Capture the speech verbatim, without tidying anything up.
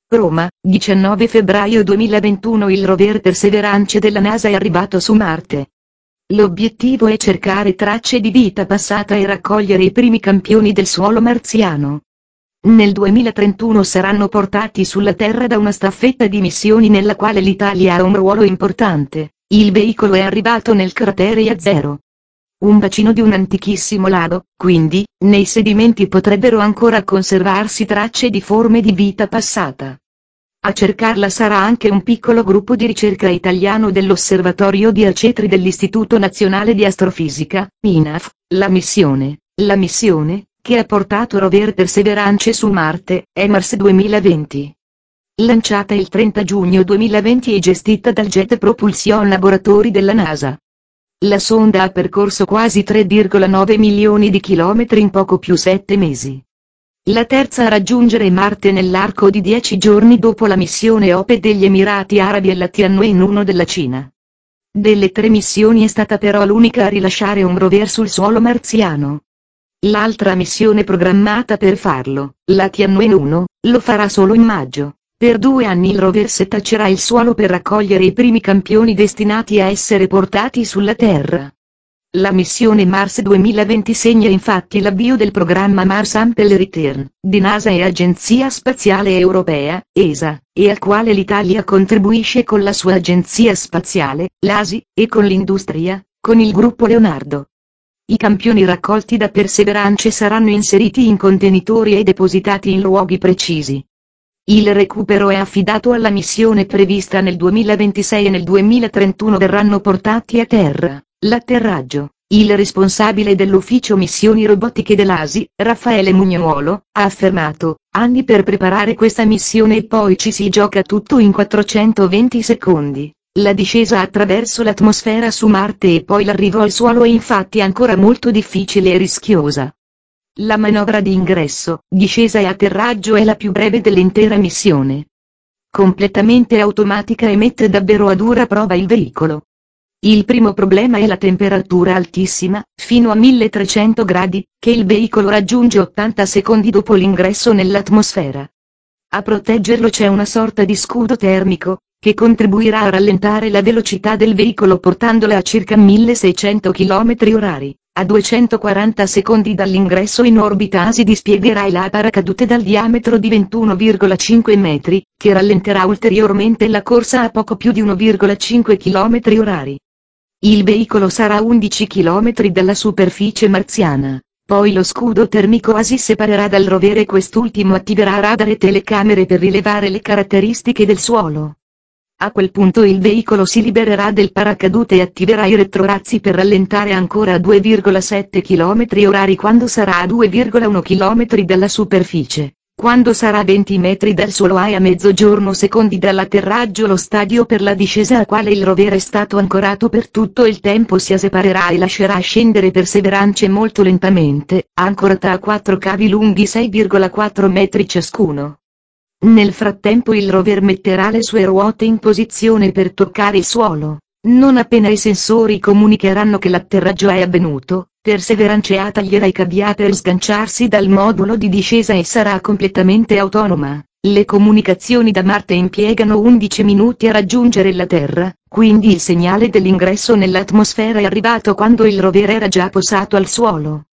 Roma, diciannove febbraio duemilaventuno. Il rover Perseverance della NASA è arrivato su Marte. L'obiettivo è cercare tracce di vita passata e raccogliere i primi campioni del suolo marziano. Nel duemilatrentuno saranno portati sulla Terra da una staffetta di missioni nella quale l'Italia ha un ruolo importante. Il veicolo è arrivato nel cratere Jezero, un bacino di un antichissimo lago, quindi, nei sedimenti potrebbero ancora conservarsi tracce di forme di vita passata. A cercarla sarà anche un piccolo gruppo di ricerca italiano dell'Osservatorio di Acetri dell'Istituto Nazionale di Astrofisica, I N A F. La missione, la missione, che ha portato rover Perseverance su Marte, è Mars duemilaventi. Lanciata il trenta giugno duemilaventi e gestita dal Jet Propulsion Laboratory della NASA. La sonda ha percorso quasi tre virgola nove milioni di chilometri in poco più sette mesi. La terza a raggiungere Marte nell'arco di dieci giorni dopo la missione O P E degli Emirati Arabi e la Tianwen uno della Cina. Delle tre missioni è stata però l'unica a rilasciare un rover sul suolo marziano. L'altra missione programmata per farlo, la Tianwen uno, lo farà solo in maggio. Per due anni il rover setaccerà il suolo per raccogliere i primi campioni destinati a essere portati sulla Terra. La missione Mars duemilaventi segna infatti l'avvio del programma Mars Sample Return, di NASA e Agenzia Spaziale Europea, E S A, e al quale l'Italia contribuisce con la sua agenzia spaziale, l'A S I, e con l'industria, con il gruppo Leonardo. I campioni raccolti da Perseverance saranno inseriti in contenitori e depositati in luoghi precisi. Il recupero è affidato alla missione prevista nel duemilaventisei e nel duemilatrentuno verranno portati a terra. L'atterraggio. Il responsabile dell'ufficio missioni robotiche dell'A S I, Raffaele Mugnuolo, ha affermato: anni per preparare questa missione e poi ci si gioca tutto in quattrocentoventi secondi. La discesa attraverso l'atmosfera su Marte e poi l'arrivo al suolo è infatti ancora molto difficile e rischiosa. La manovra di ingresso, discesa e atterraggio è la più breve dell'intera missione. Completamente automatica e mette davvero a dura prova il veicolo. Il primo problema è la temperatura altissima, fino a milletrecento gradi, che il veicolo raggiunge ottanta secondi dopo l'ingresso nell'atmosfera. A proteggerlo c'è una sorta di scudo termico, che contribuirà a rallentare la velocità del veicolo portandola a circa milleseicento chilometri orari. A duecentoquaranta secondi dall'ingresso in orbita si dispiegherà la paracadute dal diametro di ventuno virgola cinque metri, che rallenterà ulteriormente la corsa a poco più di uno virgola cinque chilometri orari. Il veicolo sarà a undici chilometri dalla superficie marziana, poi lo scudo termico A S I separerà dal rover e quest'ultimo attiverà radar e telecamere per rilevare le caratteristiche del suolo. A quel punto il veicolo si libererà del paracadute e attiverà i retrorazzi per rallentare ancora a due virgola sette chilometri orari quando sarà a due virgola uno chilometri dalla superficie. Quando sarà a venti metri dal suolo e a mezzogiorno secondi dall'atterraggio lo stadio per la discesa al quale il rover è stato ancorato per tutto il tempo si separerà e lascerà scendere Perseverance molto lentamente, ancorata a quattro cavi lunghi sei virgola quattro metri ciascuno. Nel frattempo il rover metterà le sue ruote in posizione per toccare il suolo. Non appena i sensori comunicheranno che l'atterraggio è avvenuto, Perseverance taglierà i cavi per sganciarsi dal modulo di discesa e sarà completamente autonoma. Le comunicazioni da Marte impiegano undici minuti a raggiungere la Terra, quindi il segnale dell'ingresso nell'atmosfera è arrivato quando il rover era già posato al suolo.